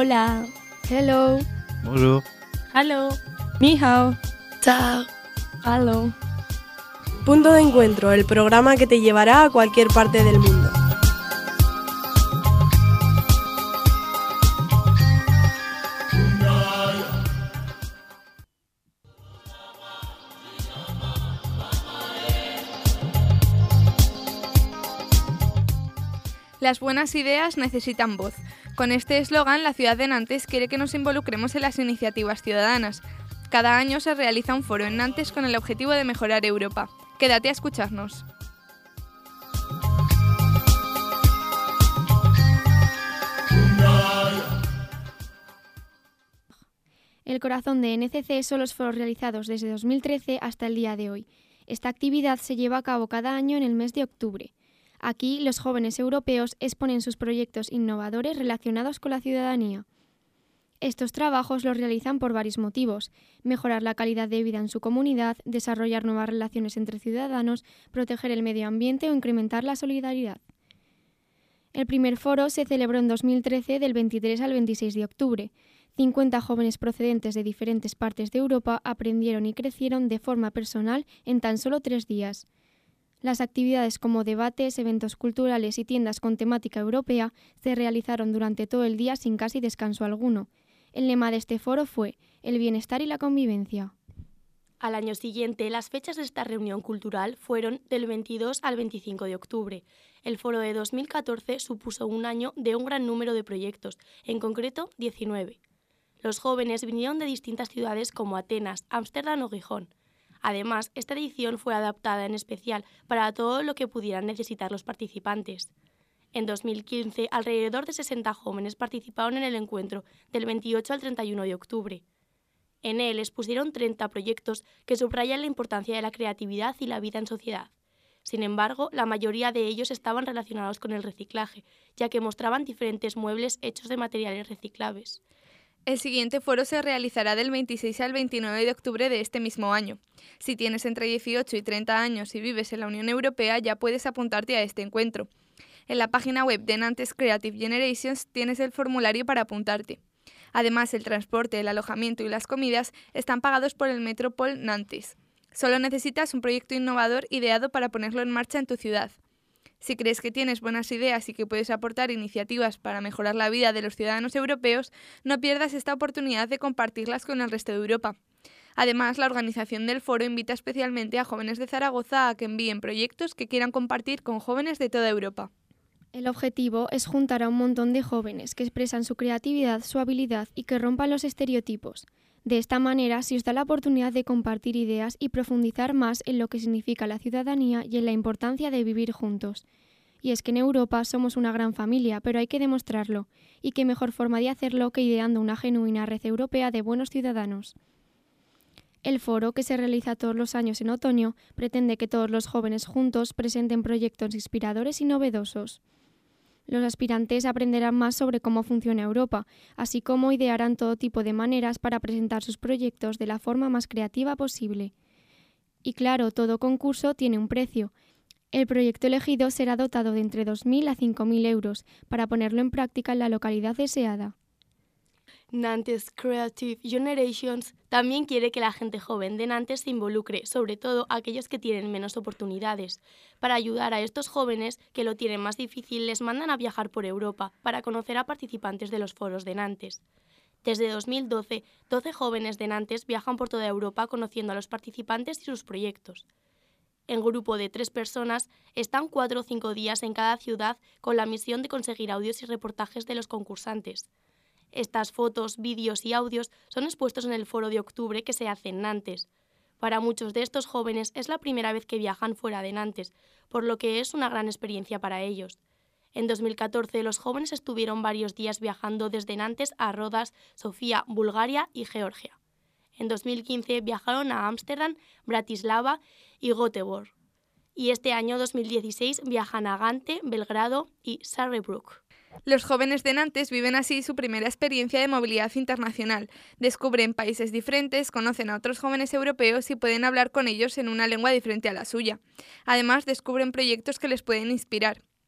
Hola. Hello. Bonjour. Hello. Ni hao. Chao. Hello. Punto de Encuentro, el programa que te llevará a cualquier parte del mundo. Las buenas ideas necesitan voz. Con este eslogan, la ciudad de Nantes quiere que nos involucremos en las iniciativas ciudadanas. Cada año se realiza un foro en Nantes con el objetivo de mejorar Europa. Quédate a escucharnos. El corazón de NCC son los foros realizados desde 2013 hasta el día de hoy. Esta actividad se lleva a cabo cada año en el mes de octubre. Aquí, los jóvenes europeos exponen sus proyectos innovadores relacionados con la ciudadanía. Estos trabajos los realizan por varios motivos: mejorar la calidad de vida en su comunidad, desarrollar nuevas relaciones entre ciudadanos, proteger el medio ambiente o incrementar la solidaridad. El primer foro se celebró en 2013 del 23 al 26 de octubre. 50 jóvenes procedentes de diferentes partes de Europa aprendieron y crecieron de forma personal en tan solo 3 días. Las actividades como debates, eventos culturales y tiendas con temática europea se realizaron durante todo el día sin casi descanso alguno. El lema de este foro fue el bienestar y la convivencia. Al año siguiente, las fechas de esta reunión cultural fueron del 22 al 25 de octubre. El foro de 2014 supuso un año de un gran número de proyectos, en concreto 19. Los jóvenes vinieron de distintas ciudades como Atenas, Ámsterdam o Gijón. Además, esta edición fue adaptada en especial para todo lo que pudieran necesitar los participantes. En 2015, alrededor de 60 jóvenes participaron en el encuentro del 28 al 31 de octubre. En él expusieron 30 proyectos que subrayan la importancia de la creatividad y la vida en sociedad. Sin embargo, la mayoría de ellos estaban relacionados con el reciclaje, ya que mostraban diferentes muebles hechos de materiales reciclables. El siguiente foro se realizará del 26 al 29 de octubre de este mismo año. Si tienes entre 18 y 30 años y vives en la Unión Europea, ya puedes apuntarte a este encuentro. En la página web de Nantes Creative Generations tienes el formulario para apuntarte. Además, el transporte, el alojamiento y las comidas están pagados por el Metropol Nantes. Solo necesitas un proyecto innovador ideado para ponerlo en marcha en tu ciudad. Si crees que tienes buenas ideas y que puedes aportar iniciativas para mejorar la vida de los ciudadanos europeos, no pierdas esta oportunidad de compartirlas con el resto de Europa. Además, la organización del foro invita especialmente a jóvenes de Zaragoza a que envíen proyectos que quieran compartir con jóvenes de toda Europa. El objetivo es juntar a un montón de jóvenes que expresan su creatividad, su habilidad y que rompan los estereotipos. De esta manera se os da la oportunidad de compartir ideas y profundizar más en lo que significa la ciudadanía y en la importancia de vivir juntos. Y es que en Europa somos una gran familia, pero hay que demostrarlo. Y qué mejor forma de hacerlo que ideando una genuina red europea de buenos ciudadanos. El foro, que se realiza todos los años en otoño, pretende que todos los jóvenes juntos presenten proyectos inspiradores y novedosos. Los aspirantes aprenderán más sobre cómo funciona Europa, así como idearán todo tipo de maneras para presentar sus proyectos de la forma más creativa posible. Y claro, todo concurso tiene un precio. El proyecto elegido será dotado de entre 2.000 a 5.000 euros para ponerlo en práctica en la localidad deseada. Nantes Creative Generations también quiere que la gente joven de Nantes se involucre, sobre todo aquellos que tienen menos oportunidades. Para ayudar a estos jóvenes que lo tienen más difícil, les mandan a viajar por Europa para conocer a participantes de los foros de Nantes. Desde 2012, 12 jóvenes de Nantes viajan por toda Europa conociendo a los participantes y sus proyectos. En grupo de 3 personas están 4 o 5 días en cada ciudad con la misión de conseguir audios y reportajes de los concursantes. Estas fotos, vídeos y audios son expuestos en el foro de octubre que se hace en Nantes. Para muchos de estos jóvenes es la primera vez que viajan fuera de Nantes, por lo que es una gran experiencia para ellos. En 2014 los jóvenes estuvieron varios días viajando desde Nantes a Rodas, Sofía, Bulgaria y Georgia. En 2015 viajaron a Ámsterdam, Bratislava y Göteborg. Y este año 2016 viajan a Gante, Belgrado y Saarbrücken. Los jóvenes de Nantes viven así su primera experiencia de movilidad internacional, descubren países diferentes, conocen a otros jóvenes europeos y pueden hablar con ellos en una lengua diferente a la suya. Además, descubren proyectos que les pueden inspirar.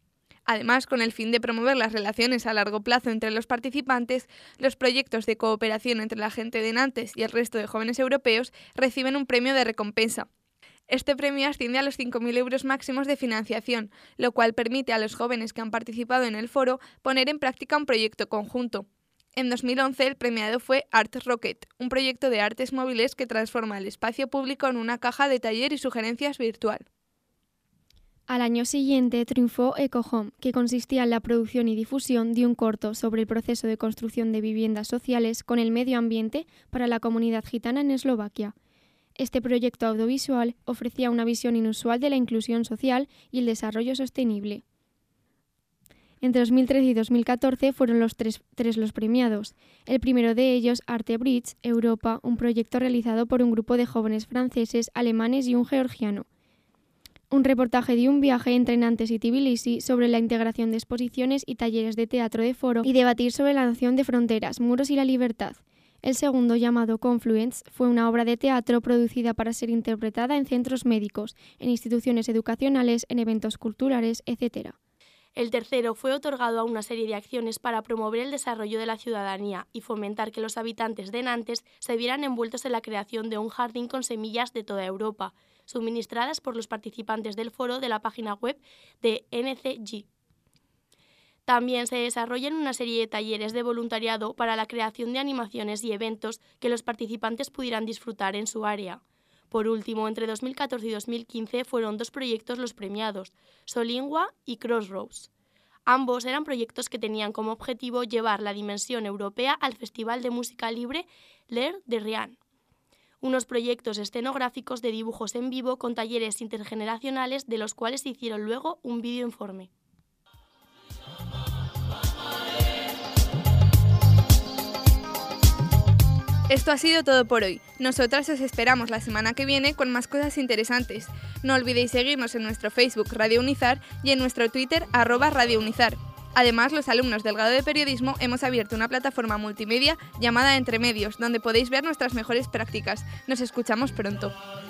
Además, con el fin de promover las relaciones a largo plazo entre los participantes, los proyectos de cooperación entre la gente de Nantes y el resto de jóvenes europeos reciben un premio de recompensa. Este premio asciende a los 5.000 euros máximos de financiación, lo cual permite a los jóvenes que han participado en el foro poner en práctica un proyecto conjunto. En 2011 el premiado fue Art Rocket, un proyecto de artes móviles que transforma el espacio público en una caja de taller y sugerencias virtual. Al año siguiente triunfó EcoHome, que consistía en la producción y difusión de un corto sobre el proceso de construcción de viviendas sociales con el medio ambiente para la comunidad gitana en Eslovaquia. Este proyecto audiovisual ofrecía una visión inusual de la inclusión social y el desarrollo sostenible. Entre 2013 y 2014 fueron los tres los premiados. El primero de ellos, Arte Bridge, Europa, un proyecto realizado por un grupo de jóvenes franceses, alemanes y un georgiano. Un reportaje de un viaje entre Nantes y Tbilisi sobre la integración de exposiciones y talleres de teatro de foro y debatir sobre la noción de fronteras, muros y la libertad. El segundo, llamado Confluence, fue una obra de teatro producida para ser interpretada en centros médicos, en instituciones educacionales, en eventos culturales, etc. El tercero fue otorgado a una serie de acciones para promover el desarrollo de la ciudadanía y fomentar que los habitantes de Nantes se vieran envueltos en la creación de un jardín con semillas de toda Europa, suministradas por los participantes del foro de la página web de NCG. También se desarrollan una serie de talleres de voluntariado para la creación de animaciones y eventos que los participantes pudieran disfrutar en su área. Por último, entre 2014 y 2015 fueron 2 proyectos los premiados, Solingua y Crossroads. Ambos eran proyectos que tenían como objetivo llevar la dimensión europea al Festival de Música Libre L'Air de Rien. Unos proyectos escenográficos de dibujos en vivo con talleres intergeneracionales de los cuales se hicieron luego un videoinforme. Esto ha sido todo por hoy. Nosotras os esperamos la semana que viene con más cosas interesantes. No olvidéis seguirnos en nuestro Facebook Radio Unizar y en nuestro Twitter @Radio Unizar. Además, los alumnos del grado de periodismo hemos abierto una plataforma multimedia llamada Entre Medios, donde podéis ver nuestras mejores prácticas. Nos escuchamos pronto.